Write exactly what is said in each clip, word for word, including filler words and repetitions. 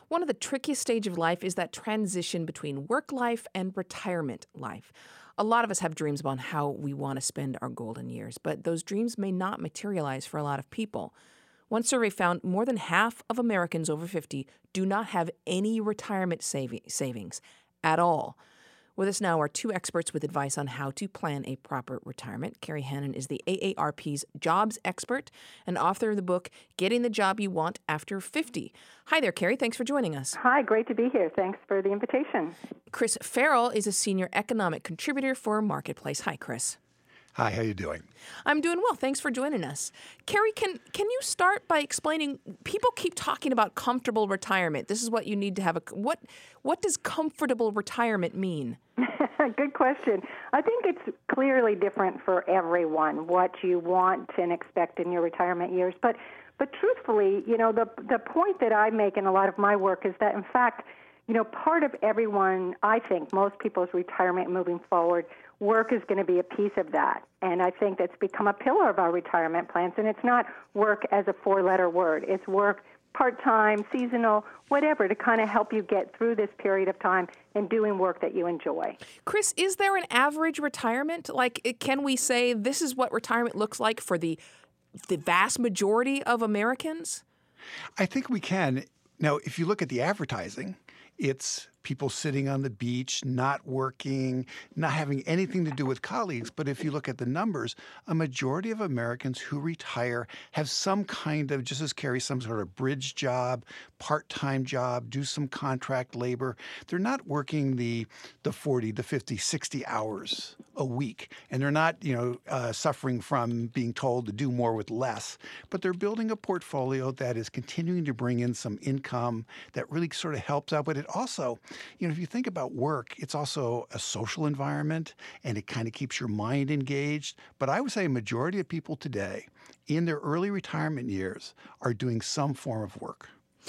One of the trickiest stage of life is that transition between work life and retirement life. A lot of us have dreams about how we want to spend our golden years, but those dreams may not materialize for a lot of people. One survey found more than half of Americans over fifty do not have any retirement savi- savings at all. With us now are two experts with advice on how to plan a proper retirement. Carrie Hannon is the A A R P's jobs expert and author of the book, Getting the Job You Want After fifty. Hi there, Carrie. Thanks for joining us. Hi, great to be here. Thanks for the invitation. Chris Farrell is a senior economic contributor for Marketplace. Hi, Chris. Hi, how you doing? I'm doing well. Thanks for joining us. Carrie, can can you start by explaining, people keep talking about comfortable retirement. This is what you need to have. A, what, what does comfortable retirement mean? Good question. I think it's clearly different for everyone, what you want and expect in your retirement years. But but truthfully, you know, the the point that I make in a lot of my work is that, in fact, you know, part of everyone, I think, most people's retirement moving forward, work is going to be a piece of that. And I think that's become a pillar of our retirement plans. And it's not work as a four-letter word. It's work part-time, seasonal, whatever, to kind of help you get through this period of time and doing work that you enjoy. Chris, is there an average retirement? Like, can we say this is what retirement looks like for the the vast majority of Americans? I think we can. Now, if you look at the advertising, it's people sitting on the beach, not working, not having anything to do with colleagues. But if you look at the numbers, a majority of Americans who retire have some kind of, just as Carrie, some sort of bridge job, part-time job, do some contract labor. They're not working the the forty, the fifty, sixty hours a week. And they're not, you know, uh, suffering from being told to do more with less. But they're building a portfolio that is continuing to bring in some income that really sort of helps out. But it also, you know, if you think about work, it's also a social environment, and it kind of keeps your mind engaged. But I would say a majority of people today in their early retirement years are doing some form of work.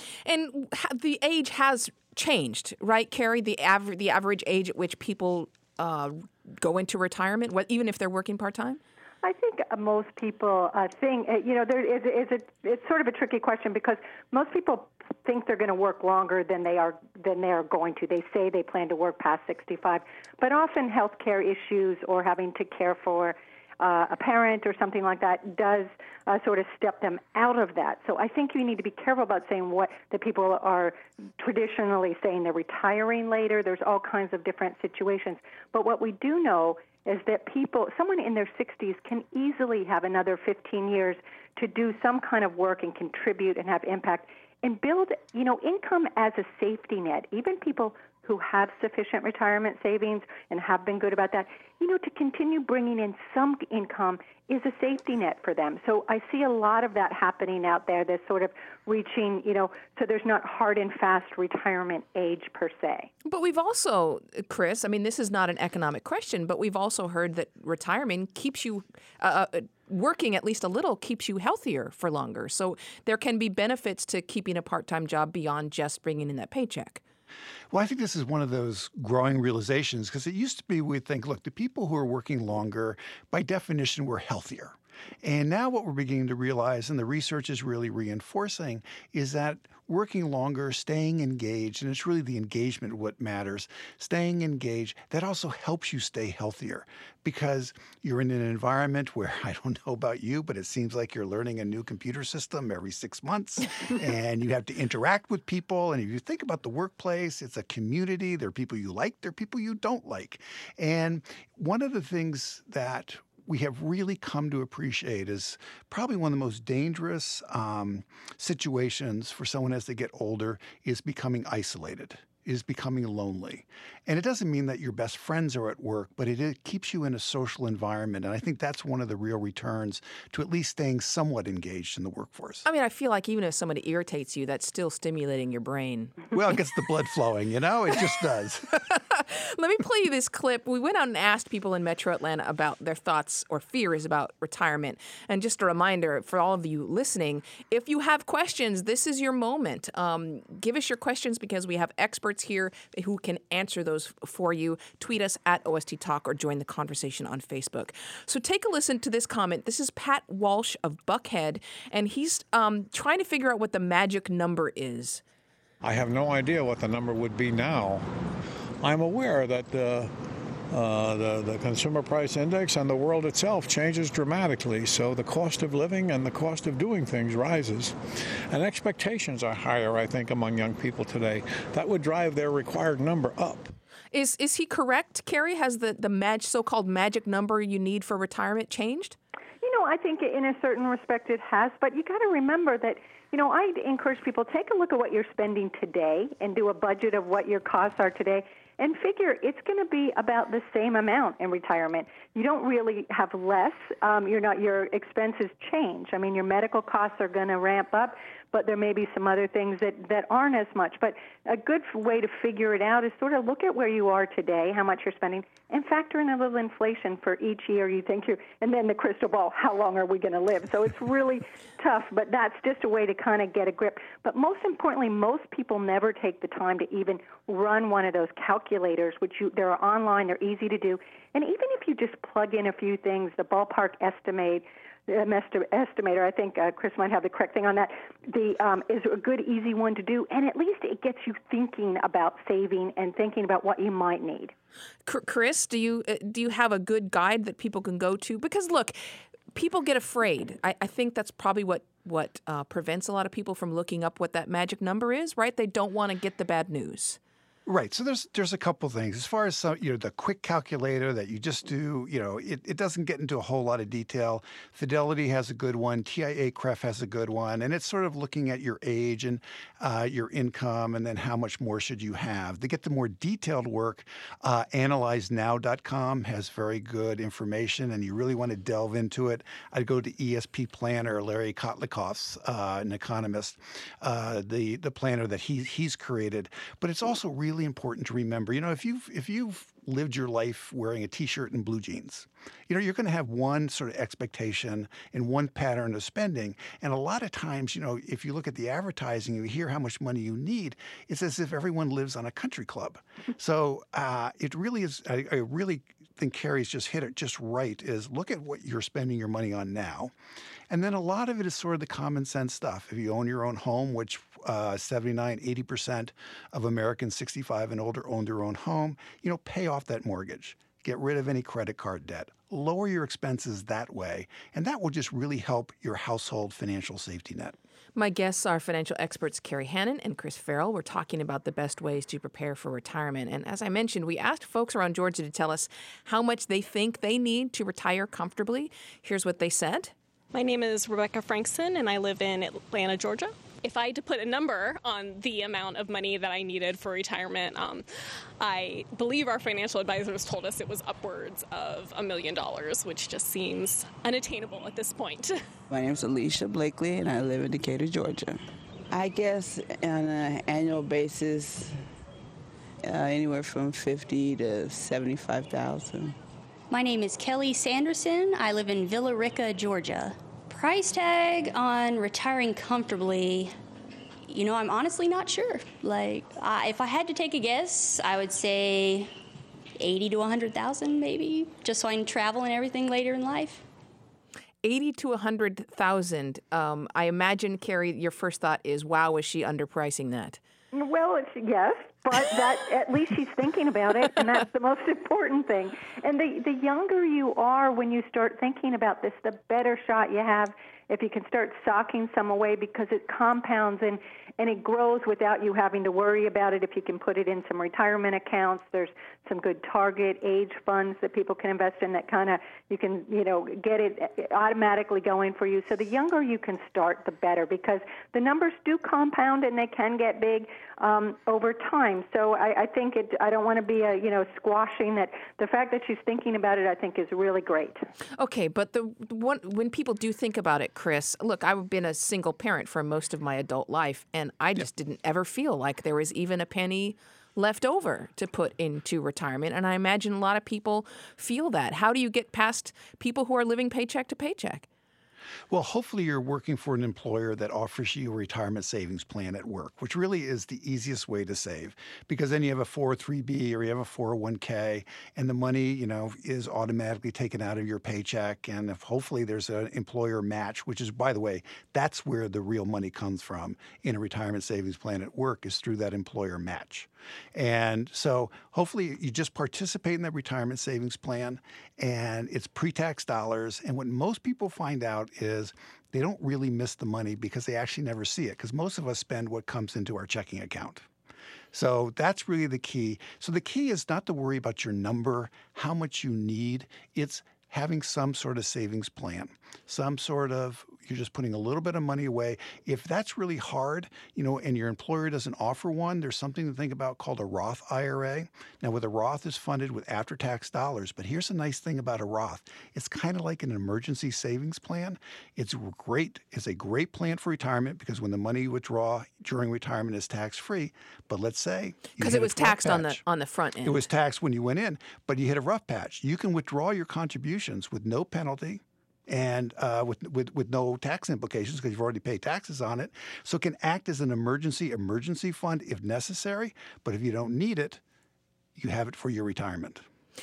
And the age has changed, right, Carrie? The average the average age at which people uh, go into retirement, what, even if they're working part-time? I think uh, most people uh, think, uh, you know, there is, is a, it's sort of a tricky question because most people think they're going to work longer than they are than they are going to. They say they plan to work past sixty-five, but often healthcare issues or having to care for uh, a parent or something like that does uh, sort of step them out of that. So I think you need to be careful about saying what the people are traditionally saying they're retiring later. There's all kinds of different situations. But what we do know is that people, someone in their sixties can easily have another fifteen years to do some kind of work and contribute and have impact and build, you know, income as a safety net. Even people who have sufficient retirement savings and have been good about that, you know, to continue bringing in some income is a safety net for them. So I see a lot of that happening out there, this sort of reaching, you know, so there's not hard and fast retirement age per se. But we've also, Chris, I mean, this is not an economic question, but we've also heard that retirement keeps you, uh, working at least a little keeps you healthier for longer. So there can be benefits to keeping a part-time job beyond just bringing in that paycheck. Well, I think this is one of those growing realizations because it used to be we'd think, look, the people who are working longer, by definition, were healthier. And now what we're beginning to realize, and the research is really reinforcing, is that working longer, staying engaged, and it's really the engagement what matters, staying engaged, that also helps you stay healthier because you're in an environment where, I don't know about you, but it seems like you're learning a new computer system every six months and you have to interact with people. And if you think about the workplace, it's a community. There are people you like, there are people you don't like. And one of the things that we have really come to appreciate is probably one of the most dangerous um, situations for someone as they get older is becoming isolated, is becoming lonely. And it doesn't mean that your best friends are at work, but it, it keeps you in a social environment. And I think that's one of the real returns to at least staying somewhat engaged in the workforce. I mean, I feel like even if somebody irritates you, that's still stimulating your brain. Well, it gets the blood flowing, you know? It just does. Let me play you this clip. We went out and asked people in Metro Atlanta about their thoughts or fears about retirement. And just a reminder for all of you listening, if you have questions, this is your moment. Um, give us your questions because we have experts here who can answer those for you. Tweet us at O S T Talk or join the conversation on Facebook. So take a listen to this comment. This is Pat Walsh of Buckhead, and he's um, trying to figure out what the magic number is. I have no idea what the number would be now. I'm aware that uh, uh, the, the consumer price index and the world itself changes dramatically, so the cost of living and the cost of doing things rises. And expectations are higher, I think, among young people today. That would drive their required number up. Is is he correct, Carrie? Has the, the mag, so-called magic number you need for retirement changed? You know, I think in a certain respect it has, but you got to remember that, you know, I encourage people, take a look at what you're spending today and do a budget of what your costs are today and figure it's going to be about the same amount in retirement. You don't really have less. Um, you're not, your expenses change. I mean, your medical costs are going to ramp up, but there may be some other things that, that aren't as much. But a good way to figure it out is sort of look at where you are today, how much you're spending, and factor in a little inflation for each year you think you're, and then the crystal ball, how long are we going to live? So it's really tough, but that's just a way to kind of get a grip. But most importantly, most people never take the time to even run one of those calculators, which you, they're online, they're easy to do. And even if you just plug in a few things, the ballpark estimate, the estimator, I think uh, Chris might have the correct thing on that, the um, is a good, easy one to do, and at least it gets you thinking about saving and thinking about what you might need. Chris, do you uh, do you have a good guide that people can go to? Because look, people get afraid. I, I think that's probably what what uh, prevents a lot of people from looking up what that magic number is, right? They don't want to get the bad news. Right. So there's there's a couple things. As far as some, you know, the quick calculator that you just do, you know, it, it doesn't get into a whole lot of detail. Fidelity has a good one. T I A C R E F has a good one. And it's sort of looking at your age and uh, your income and then how much more should you have. To get the more detailed work, uh, analyze now dot com has very good information, and you really want to delve into it. I'd go to E S P Planner, Larry Kotlikoff's, uh, an economist, uh, the, the planner that he, he's created. But it's also really important to remember, you know, if you've if you've lived your life wearing a T-shirt and blue jeans, you know, you're going to have one sort of expectation and one pattern of spending. And a lot of times, you know, if you look at the advertising, you hear how much money you need, it's as if everyone lives on a country club. So uh, it really is, I, I really think Carrie's just hit it just right, is look at what you're spending your money on now. And then a lot of it is sort of the common sense stuff. If you own your own home, which uh, seventy-nine, eighty percent of Americans sixty-five and older own their own home, you know, pay off that mortgage. Get rid of any credit card debt. Lower your expenses that way, and that will just really help your household financial safety net. My guests are financial experts Carrie Hannon and Chris Farrell. We're talking about the best ways to prepare for retirement. And as I mentioned, we asked folks around Georgia to tell us how much they think they need to retire comfortably. Here's what they said. My name is Rebecca Frankson, and I live in Atlanta, Georgia. If I had to put a number on the amount of money that I needed for retirement, um, I believe our financial advisors told us it was upwards of a million dollars, which just seems unattainable at this point. My name is Alicia Blakely, and I live in Decatur, Georgia. I guess on an annual basis, uh, anywhere from fifty to seventy-five thousand. My name is Kelly Sanderson. I live in Villa Rica, Georgia. Price tag on retiring comfortably, you know, I'm honestly not sure. Like, I, if I had to take a guess, I would say eighty to one hundred thousand maybe, just so I can travel and everything later in life. eighty to one hundred thousand. Um, I imagine, Carrie, your first thought is, wow, is she underpricing that? Well, it's yes, but that at least she's thinking about it, and that's the most important thing. And the, the younger you are when you start thinking about this, the better shot you have if you can start socking some away, because it compounds and, and it grows without you having to worry about it. If you can put it in some retirement accounts, there's some good target age funds that people can invest in that kind of, you can, you know, get it automatically going for you. So the younger you can start, the better, because the numbers do compound and they can get big um, over time. So I, I think it, I don't want to be a, you know, squashing that. The fact that she's thinking about it, I think, is really great. Okay, but the one, when people do think about it, Chris, look, I've been a single parent for most of my adult life, and I just didn't ever feel like there was even a penny left over to put into retirement. And I imagine a lot of people feel that. How do you get past people who are living paycheck to paycheck? Well, hopefully you're working for an employer that offers you a retirement savings plan at work, which really is the easiest way to save, because then you have a four oh three b or you have a four oh one k, and the money, you know, is automatically taken out of your paycheck. And if hopefully there's an employer match, which is, by the way, that's where the real money comes from in a retirement savings plan at work, is through that employer match. And so hopefully you just participate in that retirement savings plan, and it's pre-tax dollars. And what most people find out is they don't really miss the money because they actually never see it, because most of us spend what comes into our checking account. So that's really the key. So the key is not to worry about your number, how much you need. It's having some sort of savings plan, some sort of, you're just putting a little bit of money away. If that's really hard, you know, and your employer doesn't offer one, there's something to think about called a Roth I R A. Now, with a Roth is funded with after-tax dollars, but here's the nice thing about a Roth. It's kind of like an emergency savings plan. It's great. It's a great plan for retirement because when the money you withdraw during retirement is tax-free. But let's say because it was taxed on the on the front end. It was taxed when you went in, but you hit a rough patch. You can withdraw your contributions with no penalty and uh, with, with with no tax implications because you've already paid taxes on it. So it can act as an emergency emergency fund if necessary. But if you don't need it, you have it for your retirement.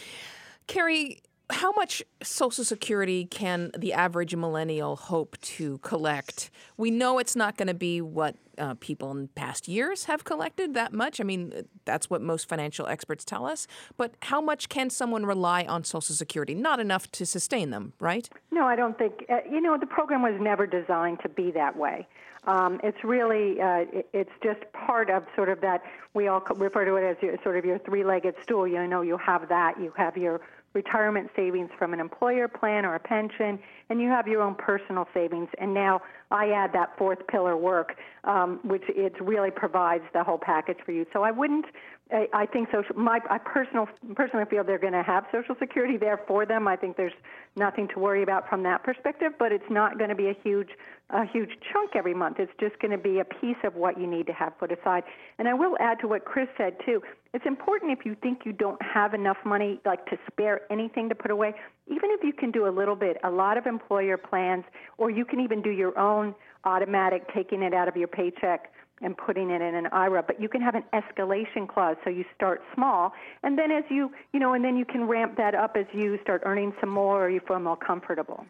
Carrie, how much Social Security can the average millennial hope to collect? We know it's not going to be what uh, people in past years have collected that much. I mean, that's what most financial experts tell us. But how much can someone rely on Social Security? Not enough to sustain them, right? No, I don't think. Uh, you know, the program was never designed to be that way. Um, it's really, uh, it, it's just part of sort of that, we all refer to it as your, sort of your three-legged stool. You know, you have that, you have your retirement savings from an employer plan or a pension, and you have your own personal savings. And now I add that fourth pillar work, um, which it really provides the whole package for you. So I wouldn't, I, I think social, my, I personal, personally feel they're going to have Social Security there for them. I think there's nothing to worry about from that perspective, but it's not going to be a huge a huge chunk every month. It's just going to be a piece of what you need to have put aside. And I will add to what Chris said, too. It's important if you think you don't have enough money, like to spare anything to put away, even if you can do a little bit, a lot of employer plans, or you can even do your own automatic taking it out of your paycheck and putting it in an I R A, but you can have an escalation clause, so you start small, and then as you, you know, and then you can ramp that up as you start earning some more or you feel more comfortable.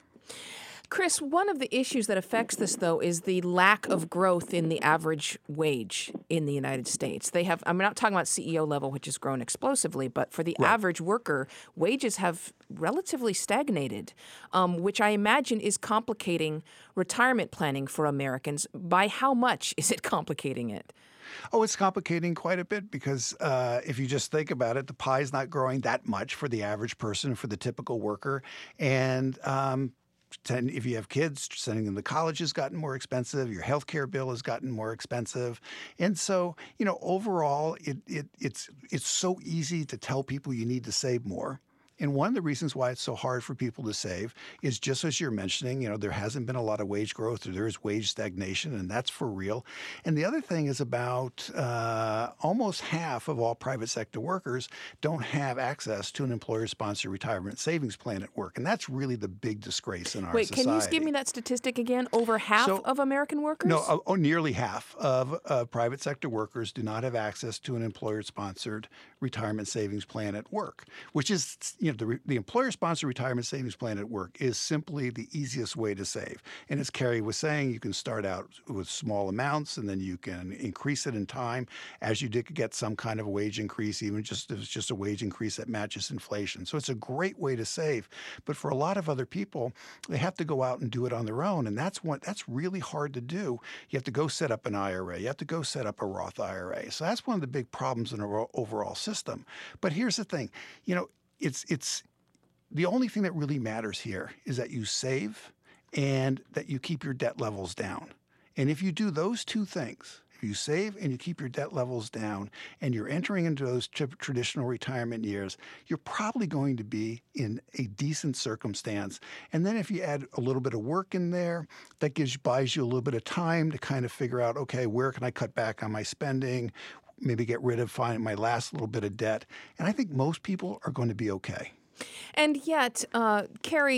Chris, one of the issues that affects this, though, is the lack of growth in the average wage in the United States. They have, I'm not talking about C E O level, which has grown explosively, but for the right. average worker, wages have relatively stagnated, um, which I imagine is complicating retirement planning for Americans. By how much is it complicating it? Oh, it's complicating quite a bit because uh, if you just think about it, the pie's not growing that much for the average person, for the typical worker. And um, if you have kids, sending them to college has gotten more expensive. Your health care bill has gotten more expensive. And so, you know, overall, it, it it's it's so easy to tell people you need to save more. And one of the reasons why it's so hard for people to save is just as you're mentioning, you know, there hasn't been a lot of wage growth, or there is wage stagnation, and that's for real. And the other thing is about uh, almost half of all private sector workers don't have access to an employer-sponsored retirement savings plan at work. And that's really the big disgrace in our Wait, society. Can you just give me that statistic again? Over half so, of American workers? No, oh, oh, nearly half of uh, private sector workers do not have access to an employer-sponsored retirement savings plan at work, which is, you know, the, the employer-sponsored retirement savings plan at work is simply the easiest way to save. And as Carrie was saying, you can start out with small amounts, and then you can increase it in time as you get some kind of a wage increase, even just if it's just a wage increase that matches inflation. So it's a great way to save. But for a lot of other people, they have to go out and do it on their own, and that's what that's really hard to do. You have to go set up an I R A. You have to go set up a Roth I R A. So that's one of the big problems in our overall system. But here's the thing, you know, It's it's the only thing that really matters here is that you save and that you keep your debt levels down. And if you do those two things, if you save and you keep your debt levels down and you're entering into those t- traditional retirement years, you're probably going to be in a decent circumstance. And then if you add a little bit of work in there, that gives buys you a little bit of time to kind of figure out, okay, where can I cut back on my spending? Maybe get rid of find my last little bit of debt. And I think most people are going to be okay. And yet, uh, Carrie,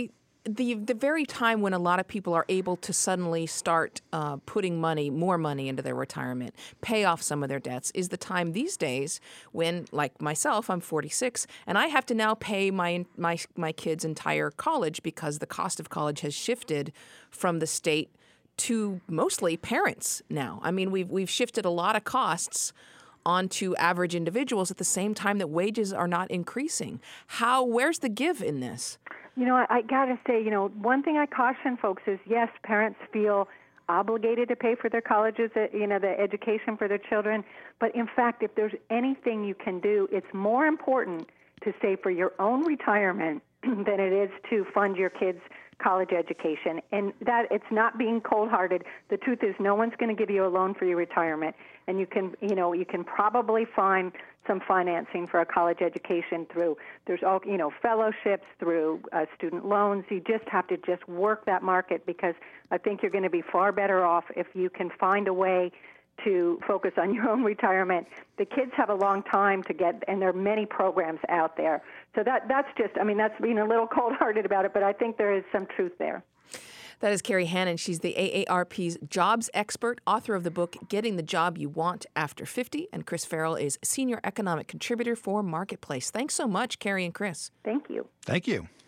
the the very time when a lot of people are able to suddenly start uh, putting money, more money into their retirement, pay off some of their debts, is the time these days when, like myself, I'm forty-six, and I have to now pay my my my kids' entire college because the cost of college has shifted from the state to mostly parents now. I mean, we've we've shifted a lot of costs onto average individuals at the same time that wages are not increasing. How, where's the give in this? You know, I, I got to say, you know, one thing I caution folks is, yes, parents feel obligated to pay for their colleges, uh, you know, the education for their children. But in fact, if there's anything you can do, it's more important to save for your own retirement than it is to fund your kids' college education. And that it's not being cold-hearted. The truth is, no one's going to give you a loan for your retirement. And you can, you know, you can probably find some financing for a college education through, there's all, you know, fellowships, through uh, student loans. You just have to just work that market, because I think you're going to be far better off if you can find a way to focus on your own retirement. The kids have a long time to get, and there are many programs out there. So that that's just, I mean, that's being a little cold-hearted about it, but I think there is some truth there. That is Carrie Hannon. She's the A A R P's jobs expert, author of the book Getting the Job You Want After fifty, and Chris Farrell is senior economic contributor for Marketplace. Thanks so much, Carrie and Chris. Thank you. Thank you.